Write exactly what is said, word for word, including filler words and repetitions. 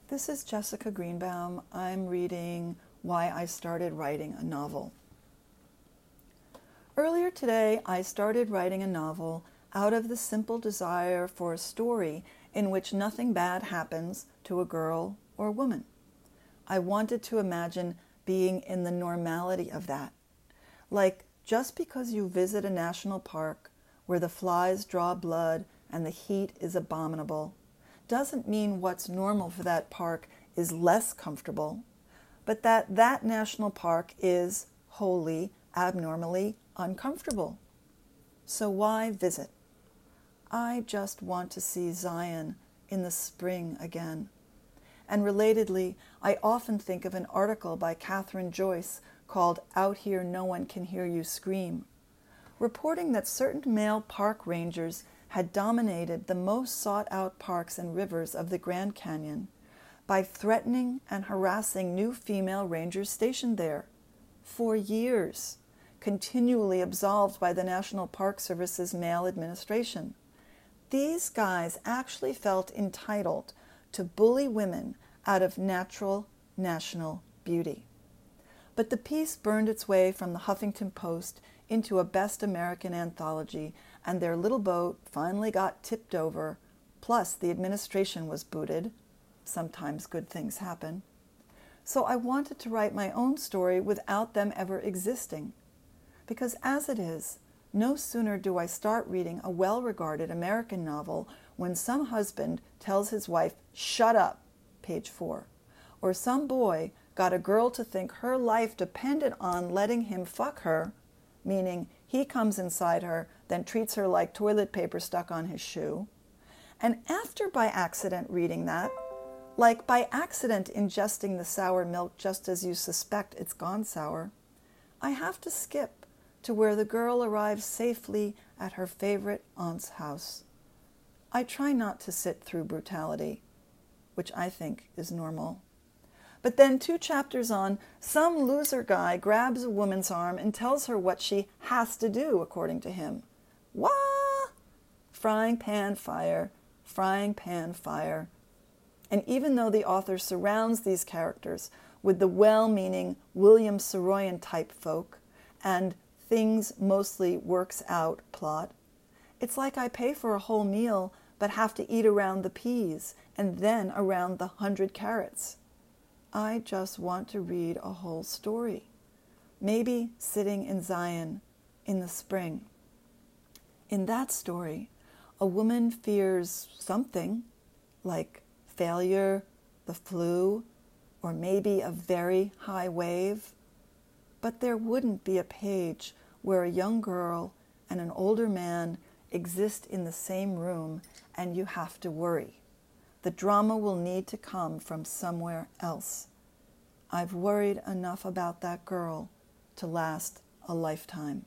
This is Jessica Greenbaum. I'm reading Why I Started Writing a Novel. Earlier today, I started writing a novel out of the simple desire for a story in which nothing bad happens to a girl or woman. I wanted to imagine being in the normality of that. Like, just because you visit a national park where the flies draw blood and the heat is abominable, doesn't mean what's normal for that park is less comfortable, but that that national park is wholly, abnormally uncomfortable. So why visit? I just want to see Zion in the spring again. And relatedly, I often think of an article by Catherine Joyce called Out Here No One Can Hear You Scream, reporting that certain male park rangers had dominated the most sought-out parks and rivers of the Grand Canyon by threatening and harassing new female rangers stationed there for years, continually absolved by the National Park Service's male administration. These guys actually felt entitled to bully women out of natural national beauty. But the piece burned its way from the Huffington Post into a Best American anthology, and their little boat finally got tipped over, plus the administration was booted. Sometimes good things happen. So I wanted to write my own story without them ever existing. Because as it is, no sooner do I start reading a well-regarded American novel when some husband tells his wife, "Shut up," page four, or some boy got a girl to think her life depended on letting him fuck her, meaning he comes inside her, then treats her like toilet paper stuck on his shoe. And after by accident reading that, like by accident ingesting the sour milk just as you suspect it's gone sour, I have to skip to where the girl arrives safely at her favorite aunt's house. I try not to sit through brutality, which I think is normal. But then two chapters on, some loser guy grabs a woman's arm and tells her what she has to do, according to him. Wah! Frying pan fire, frying pan fire. And even though the author surrounds these characters with the well-meaning William Saroyan type folk and things mostly works out plot, it's like I pay for a whole meal but have to eat around the peas and then around the hundred carrots. I just want to read a whole story, maybe sitting in Zion in the spring. In that story, a woman fears something, like failure, the flu, or maybe a very high wave. But there wouldn't be a page where a young girl and an older man exist in the same room and you have to worry. The drama will need to come from somewhere else. I've worried enough about that girl to last a lifetime.